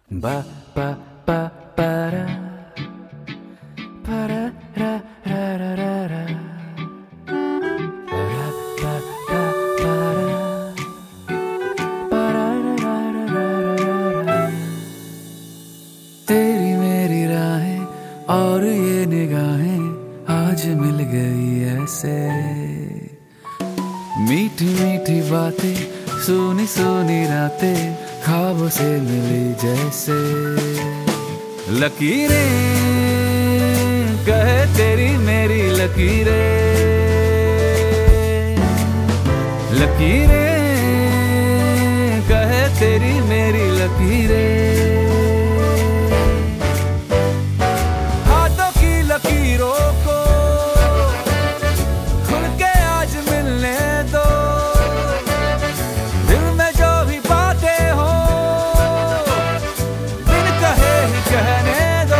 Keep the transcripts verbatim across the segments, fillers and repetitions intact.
Ba ba ba ba ra ba ra ra ra ra ra ra ba ra ba ba ba ra ba ra ra ra ra ra ra। तेरी मेरी राहें और ये निगाहें आज मिल गई ऐसे, मीठी मीठी बातें सुनी सुनी रातें ख्वाबों से मिली जैसे। लकीरें कहे तेरी मेरी लकीरें, लकीरें कहे तेरी मेरी लकीरें। हाथों की लकीरों को खुल के आज मिलने दो, दिल में जो भी बातें हो बिन कहे ही कहने दो।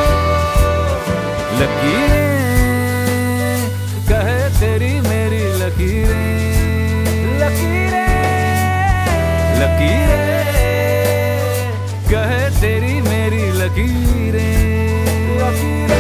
लकीरें कहे तेरी मेरी लकीरें, लकीरें लकीरें कहे तेरी मेरी लकीरें, लकीरें।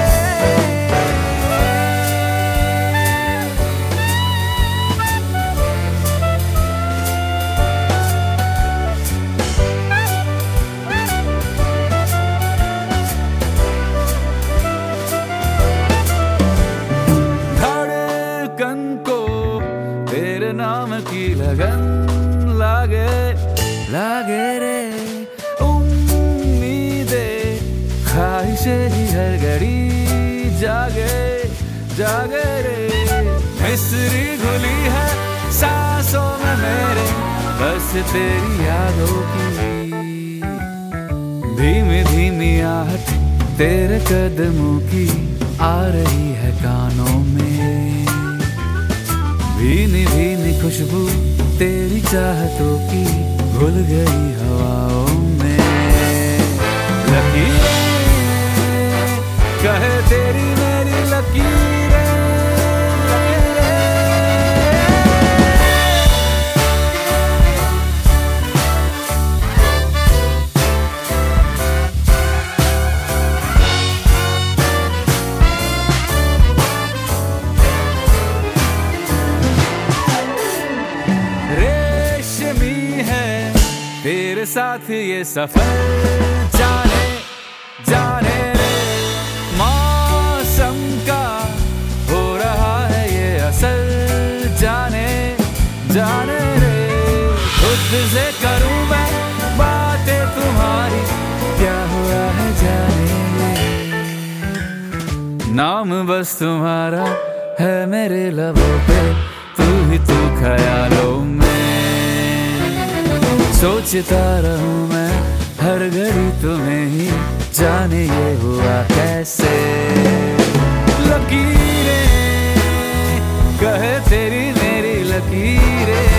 धड़कन को तेरे नाम की लगन लागे लागे रे, उम्मीदें ख्वाहिशें ही हर घड़ी जागे जागे रे। मिस्री घुली है सांसों में मेरे बस तेरी यादों की, धीमी धीमी आहट तेरे कदमों की आ रही है कानों में, भीनी भीनी खुशबू तेरी चाहतों की घुल गई हवाओं में। लकीरें कहे तेरी मेरी लकीरें, तेरे साथ ये सफर जाने जाने रे। मौसम का हो रहा है ये असर जाने जाने रे। खुद से करूं मैं बातें तुम्हारी क्या हुआ है जाने रे। नाम बस तुम्हारा है मेरे लबों पे, तू ही तू ख्यालों में। सोचता रहूं मैं हर घड़ी तुम्हें ही, जाने ये हुआ कैसे। लकीरें कहे तेरी मेरी लकीरें।